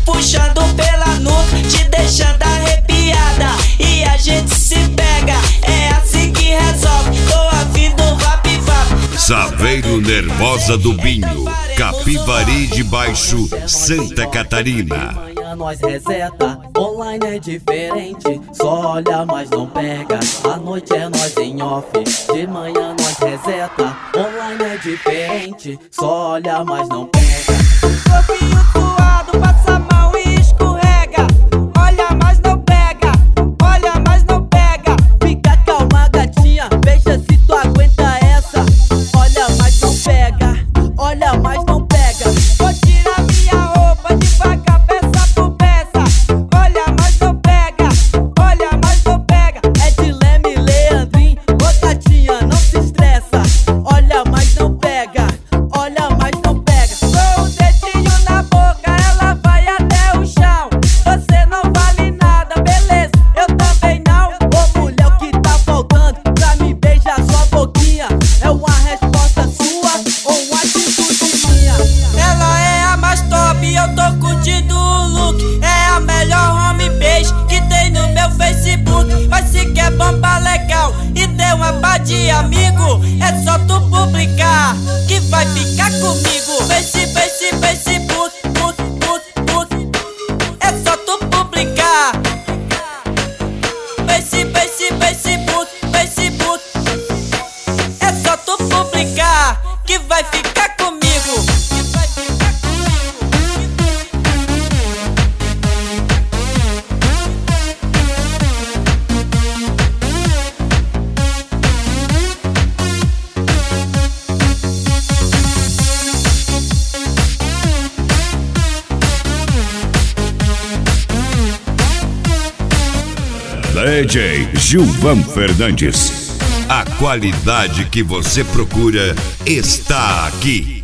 puxando pela nuca, te deixando arrepiada, e a gente se pega, é assim que resolve. Tô afim do vap-vap. Saveiro Nervosa do Binho, Capivari de Baixo, Santa Catarina. Amanhã nós reseta, online é diferente, só olha mas não pega. À noite é nós em off, de manhã nós reseta, online é diferente, só olha mas não pega. Corpinho suado, passa a mão e escorrega, olha mas não pega, olha mas não pega. Fica calma gatinha, veja se tu aguenta essa. Olha mas não pega, olha mas não pega. Vou tirar minha roupa devagar, peça por peça, olha mas não pega, olha mas não pega. É de Leme, Leandrinho, ô gatinha não se estressa. Olha mas não pega, olha mas não pega. Com o dedinho na boca, ela vai até o chão. Você não vale nada, beleza, eu também não. Ô mulher, o que tá faltando pra me beijar sua boquinha? É uma resposta sua ou uma atitude minha? Ela é a mais top, eu tô curtindo o look. É a melhor home base que tem no meu Facebook. Mas se quer bomba legal e ter uma pá de amigo, é só tu publicar que vai ficar comigo. Facebook, é só tu publicar. Facebook, é só tu publicar que vai ficar comigo. DJ Gilvan Fernandes. A qualidade que você procura está aqui.